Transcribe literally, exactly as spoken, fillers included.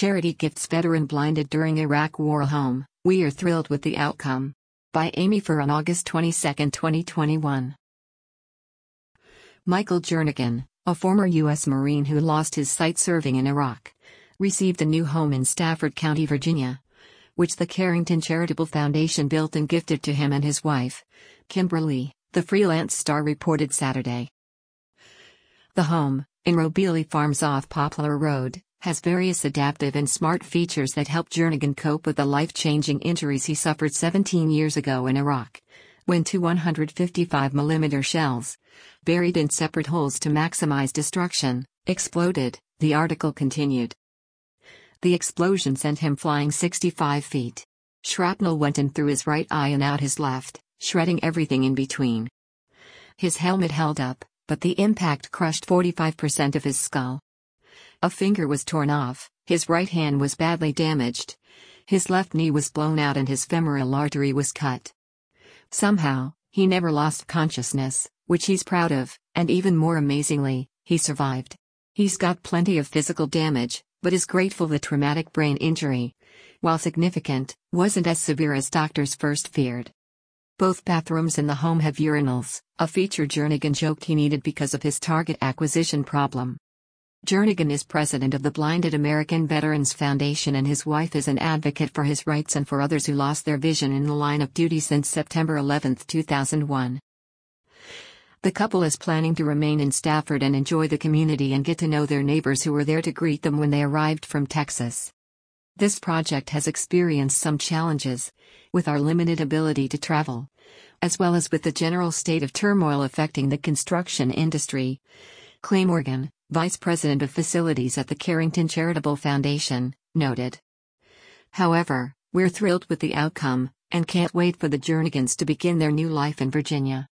Charity gifts veteran blinded during Iraq War home. We are thrilled with the outcome. By Amy Fur on August twenty-second, twenty twenty-one. Michael Jernigan, a former U S Marine who lost his sight serving in Iraq, received a new home in Stafford County, Virginia, which the Carrington Charitable Foundation built and gifted to him and his wife, Kimberly, the freelance star reported Saturday. The home, in Robeely Farms off Poplar Road, has various adaptive and smart features that help Jernigan cope with the life-changing injuries he suffered seventeen years ago in Iraq, when two one fifty-five millimeter shells, buried in separate holes to maximize destruction, exploded, the article continued. The explosion sent him flying sixty-five feet. Shrapnel went in through his right eye and out his left, shredding everything in between. His helmet held up, but the impact crushed forty-five percent of his skull. A finger was torn off, his right hand was badly damaged. His left knee was blown out and his femoral artery was cut. Somehow, he never lost consciousness, which he's proud of, and even more amazingly, he survived. He's got plenty of physical damage, but is grateful the traumatic brain injury, while significant, wasn't as severe as doctors first feared. Both bathrooms in the home have urinals, a feature Jernigan joked he needed because of his target acquisition problem. Jernigan is president of the Blinded American Veterans Foundation and his wife is an advocate for his rights and for others who lost their vision in the line of duty since September eleventh, two thousand one. The couple is planning to remain in Stafford and enjoy the community and get to know their neighbors who were there to greet them when they arrived from Texas. This project has experienced some challenges, with our limited ability to travel, as well as with the general state of turmoil affecting the construction industry. Clay Morgan, Vice President of Facilities at the Carrington Charitable Foundation, noted. However, we're thrilled with the outcome, and can't wait for the Jernigans to begin their new life in Virginia.